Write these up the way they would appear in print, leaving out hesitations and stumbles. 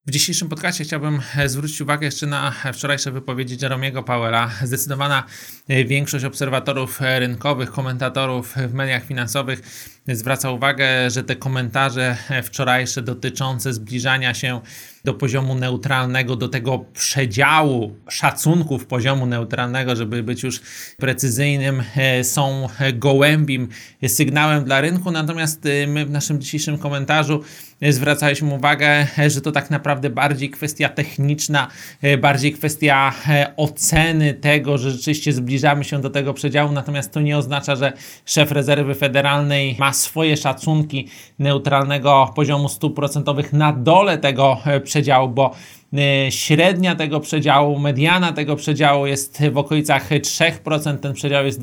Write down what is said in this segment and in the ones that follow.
W dzisiejszym podcaście chciałbym zwrócić uwagę jeszcze na wczorajsze wypowiedzi Jerome'ego Powella. Zdecydowana większość obserwatorów rynkowych, komentatorów w mediach finansowych zwraca uwagę, że te komentarze wczorajsze dotyczące zbliżania się do poziomu neutralnego, do tego przedziału szacunków poziomu neutralnego, żeby być już precyzyjnym, są gołębim sygnałem dla rynku. Natomiast my w naszym dzisiejszym komentarzu zwracaliśmy uwagę, że to tak naprawdę bardziej kwestia techniczna, bardziej kwestia oceny tego, że rzeczywiście zbliżamy się do tego przedziału, natomiast to nie oznacza, że szef rezerwy federalnej ma swoje szacunki neutralnego poziomu stóp procentowych na dole tego przedziału, bo średnia tego przedziału, mediana tego przedziału jest w okolicach 3%, ten przedział jest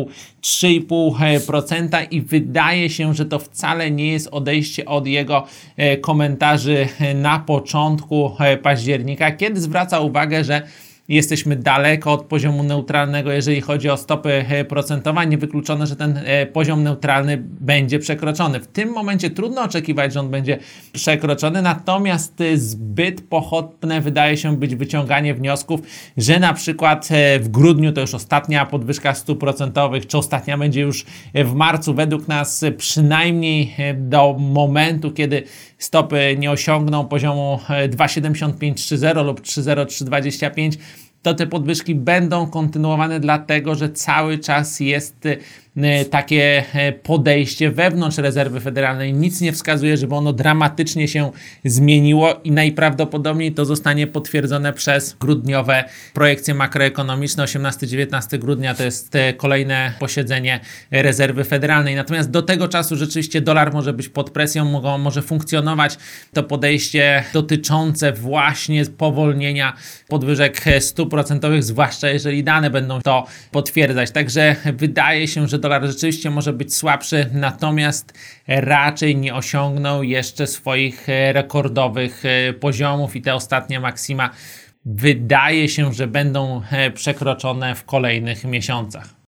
2,5-3,5% i wydaje się, że to wcale nie jest odejście od jego komentarzy na początku października, kiedy zwraca uwagę, że jesteśmy daleko od poziomu neutralnego, jeżeli chodzi o stopy procentowe. Niewykluczone, że ten poziom neutralny będzie przekroczony. W tym momencie trudno oczekiwać, że on będzie przekroczony, natomiast zbyt pochopne wydaje się być wyciąganie wniosków, że na przykład w grudniu to już ostatnia podwyżka stóp procentowych, czy ostatnia będzie już w marcu. Według nas przynajmniej do momentu, kiedy stopy nie osiągną poziomu 2,7530 lub 3,0325, to te podwyżki będą kontynuowane, dlatego że cały czas jest takie podejście wewnątrz rezerwy federalnej. Nic nie wskazuje, żeby ono dramatycznie się zmieniło i najprawdopodobniej to zostanie potwierdzone przez grudniowe projekcje makroekonomiczne. 18-19 grudnia to jest kolejne posiedzenie rezerwy federalnej. Natomiast do tego czasu rzeczywiście dolar może być pod presją, może funkcjonować to podejście dotyczące właśnie powolnienia podwyżek stóp procentowych, zwłaszcza jeżeli dane będą to potwierdzać. Także wydaje się, że dolar rzeczywiście może być słabszy, natomiast raczej nie osiągnął jeszcze swoich rekordowych poziomów i te ostatnie maksima wydaje się, że będą przekroczone w kolejnych miesiącach.